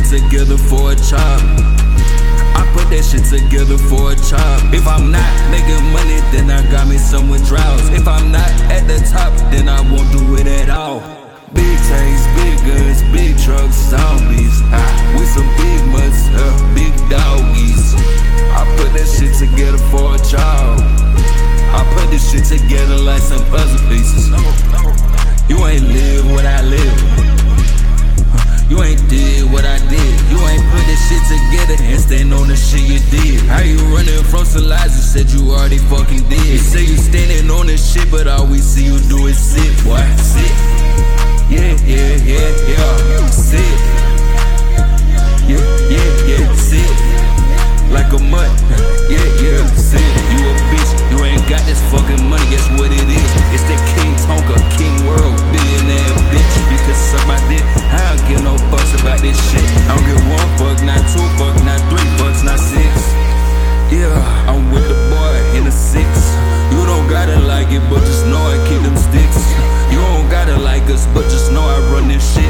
together for a chop. I put that shit together for a chop. If I'm not making money, then I got me somewhere drowse. If I'm not at the top, then I won't do it at all. Big tanks, big guns, big trucks, zombies. With some big mutts, big doggies. I put that shit together for a child. I put this shit together like some puzzle pieces. You ain't live what I live. You ain't did what I did. You ain't put this shit together and stand on the shit you did. How you running from Saliza? Said you already fucking did. You say you standing on this shit, but all we see you do is sit, boy. Sit. Yeah, yeah, yeah, yeah. Sit. Yeah, yeah, yeah. Sit. Like a mutt. Yeah, yeah. Sit. You a bitch. You ain't got this fucking money. Guess what it is? It's that King Tonka, King World, billionaire bitch. You can suck my dick. I don't give no fucks about this shit. I don't give one fuck, not two fuck, not three fucks, not six. Yeah, I'm with the boy in the six. You don't gotta like it, but just know I keep them sticks. You don't gotta like us, but just know I run this shit.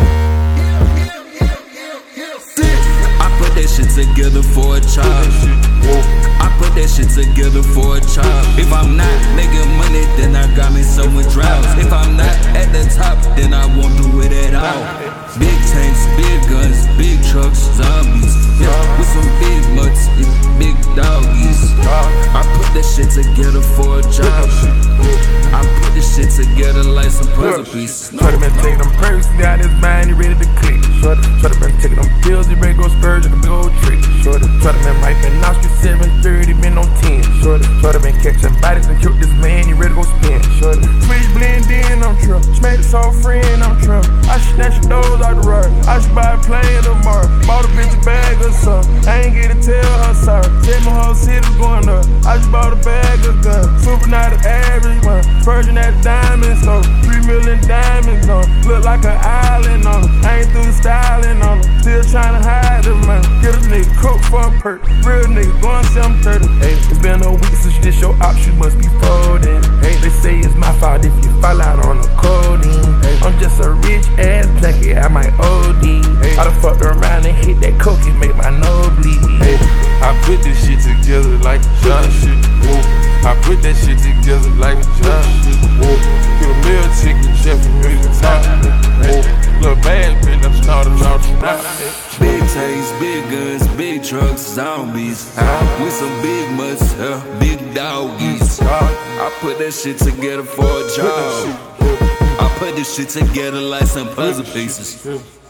I put that shit together for a chop. I put that shit together for a chop. If I'm not making money, then I got me somewhere drowse. If I'm not at the top, then I won't do it at all. Big tanks, big guns, big trucks, zombies. Yeah, with some big mutts, big doggies. I put that shit together for a job. I put this shit together like some puzzle pieces. Shorty been taking them perks, got his mind, he ready to click. Shorty been taking them pills, he ready to go spurge with a big old trick. Shorty been wiping Nostri 730, been on 10. Shorty been catching bodies and killed this man, he ready to go spin. Shorty switch blend in, I'm Trump. She made us all friend, I'm Trump. I should snatch your doors out the rug. I should buy a plane tomorrow. Bought a bitch a bag or something. I ain't get to tell her sorry. Tell my whole city's going up. I just bought a bag of guns. Super not an average one. Virgin at the diamond store. 3 million diamonds on. Look like an island on them. I ain't through the styling on them. Still trying to hide them, man. Get a nigga coke for a perk. Real nigga going 730. Hey, it's been a week since this show out. You must be folding. Hey, they say it's my fault if you fall out on the codeine. Hey, I'm just a rich ass junkie. I might OD. Hey, I done fucked around and hit that coke and make my nose bleed. Hey, I put this shit together like a John shit. Whoa. I put that shit together like a John shit. Whoa. Get a meal ticket, chef, and music top. Whoa. Little bad bitch, I'm starting off tonight. Big tanks, big guns, big trucks, zombies. With some big mutts, big doggies. I put that shit together for a job. I put this shit together like some puzzle pieces.